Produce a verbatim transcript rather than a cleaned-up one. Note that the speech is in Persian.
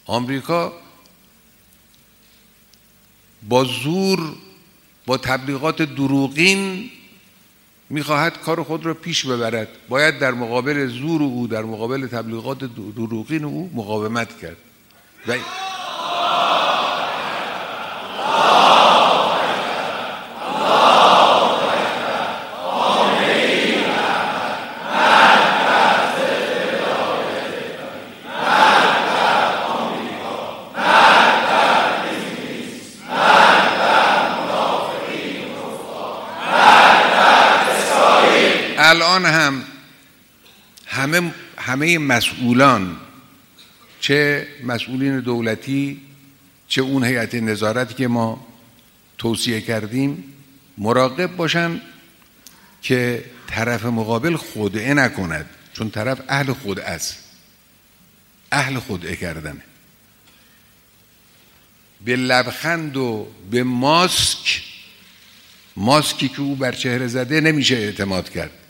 آمریکا با زور، با تبلیغات دروغین میخواهد کار خود را پیش ببرد. باید در مقابل زور او، در مقابل تبلیغات دروغین او مقاومت کرد. و الان هم همه همه مسئولان، چه مسئولین دولتی چه اون هیئت نظارتی که ما توصیه کردیم، مراقب باشن که طرف مقابل خودعه نکند، چون طرف اهل خودعه است، اهل خودعه کردنه. به لبخند و به ماسک ماسکی که او بر چهره زده نمیشه اعتماد کرد.